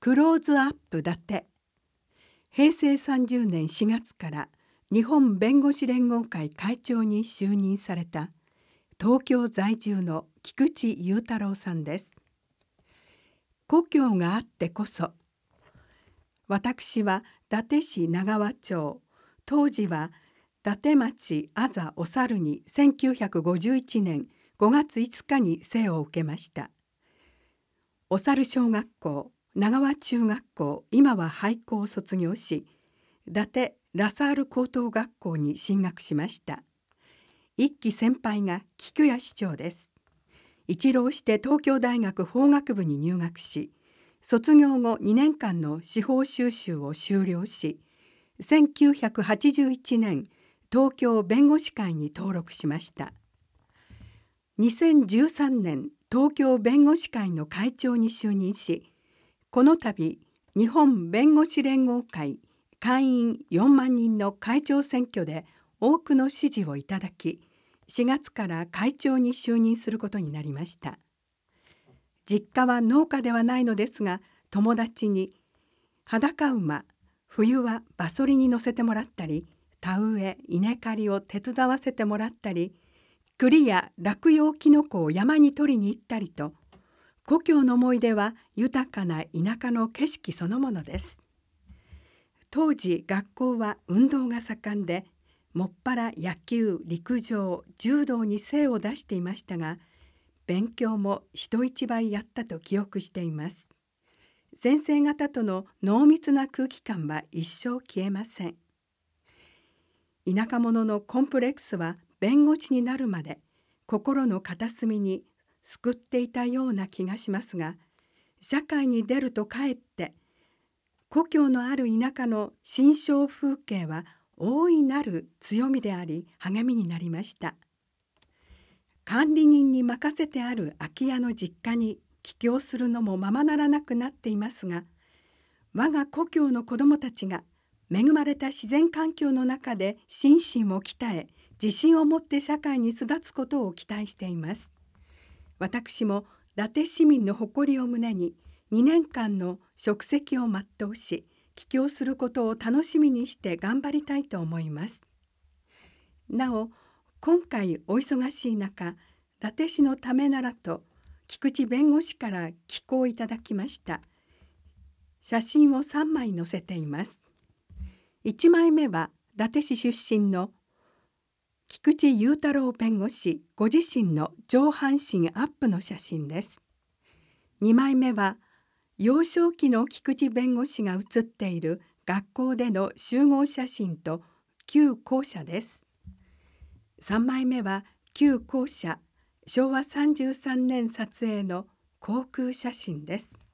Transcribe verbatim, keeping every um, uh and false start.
クローズアップ伊達。平成さんじゅうねんしがつから日本弁護士連合会会長に就任された東京在住の菊池雄太郎さんです。故郷があってこそ。私は伊達市長和町、当時は伊達町あざおさるにせんきゅうひゃくごじゅういちねんごがついつかに生を受けました。おさる小学校、長和中学校、今は廃校を卒業し、伊達ラサール高等学校に進学しました。一期先輩が菊谷市長です。一浪して東京大学法学部に入学し、卒業後にねんかんの司法修習を修了し、せんきゅうひゃくはちじゅういちねん東京弁護士会に登録しました。にせんじゅうさんねん東京弁護士会の会長に就任し、この度日本弁護士連合会会員よんまんにんの会長選挙で多くの支持をいただき、しがつから会長に就任することになりました。実家は農家ではないのですが、友達に裸馬、冬は馬そりに乗せてもらったり、田植え、稲刈りを手伝わせてもらったり、栗や落葉きのこを山に取りに行ったりと、故郷の思い出は豊かな田舎の景色そのものです。当時学校は運動が盛んで、もっぱら野球、陸上、柔道に精を出していましたが、勉強も人一倍やったと記憶しています。先生方との濃密な空気感は一生消えません。田舎者のコンプレックスは弁護士になるまで心の片隅に救っていたような気がしますが、社会に出るとかえって故郷のある田舎の心象風景は大いなる強みであり励みになりました。管理人に任せてある空き家の実家に帰郷するのもままならなくなっていますが、我が故郷の子どもたちが恵まれた自然環境の中で心身を鍛え、自信を持って社会に巣立つことを期待しています。私も伊達市民の誇りを胸ににねんかんの職責を全うし、帰郷することを楽しみにして頑張りたいと思います。なお、今回お忙しい中、伊達市のためならと菊池弁護士から寄稿いただきました。写真をさんまい載せています。いちまいめは伊達市出身の菊池雄太郎弁護士ご自身の上半身アップの写真です。にまいめは幼少期の菊池弁護士が写っている学校での集合写真と旧校舎です。さんまいめは旧校舎、しょうわさんじゅうさんねん撮影の航空写真です。